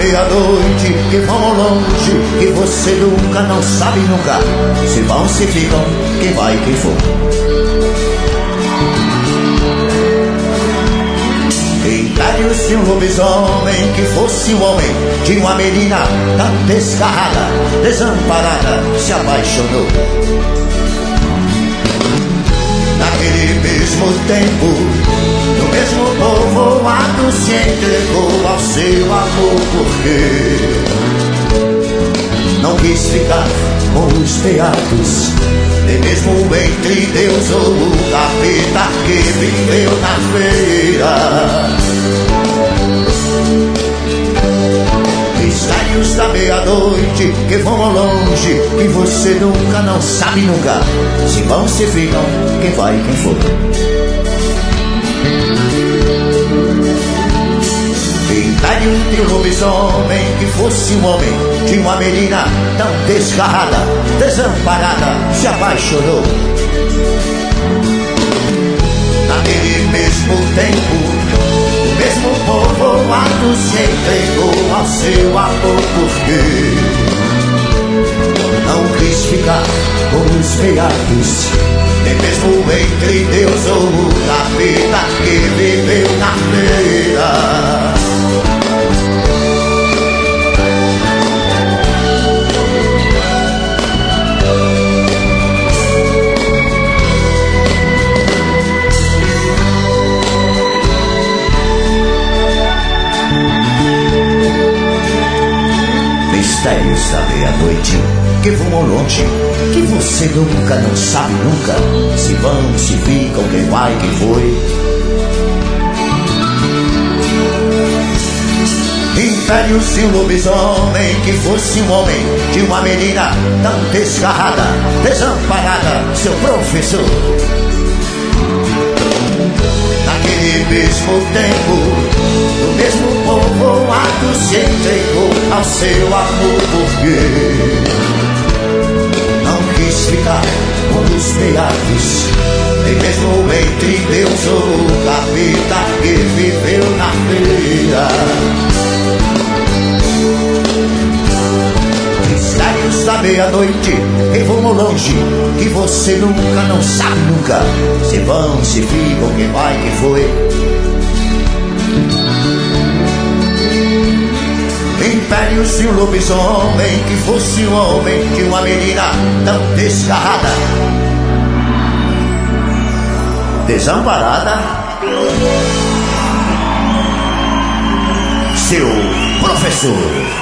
saber a noite que vão ao longe, que você nunca, não sabe nunca, se vão, se ficam, quem vai, quem for. Império-se um lobisomem que fosse um homem, de uma menina tão desgarrada, desamparada, se apaixonou. Naquele mesmo tempo, no mesmo povoado, se entregou ao seu amor, porque não quis ficar com os beatos, nem mesmo entre Deus ou o capeta que viveu na feira. Mistérios da meia-noite que vão ao longe, que você nunca, não sabe nunca, se vão, se ficam, quem vai, quem for. Império de um lobisomem que fosse um homem, de uma menina tão desgarrada, desamparada, se apaixonou. Naquele mesmo tempo, o mesmo povoado se entregou ao seu amor, porque não quis ficar com os beatos, nem mesmo entre Deus ou o capeta que viveu na feira. Mistérios da meia-noite que vão ao longe, que você nunca, não sabe nunca, se vão, se ficam, quem vai, quem foi. Impérios de um lobisomem que fosse um homem, de uma menina tão desgarrada, desamparada, seu professor. Naquele mesmo tempo, no mesmo povoado, se entregou ao seu amor, porque não quis ficar com os beatos, nem mesmo entre Deus ou o capeta que viveu na feira. Mistérios da meia-noite que vão ao longe, que você nunca, não sabe nunca, se vão, se ficam, quem vai, quem foi. Impérios de um lobisomem que fosse um homem, de uma menina tão desgarrada, desamparada, seu professor.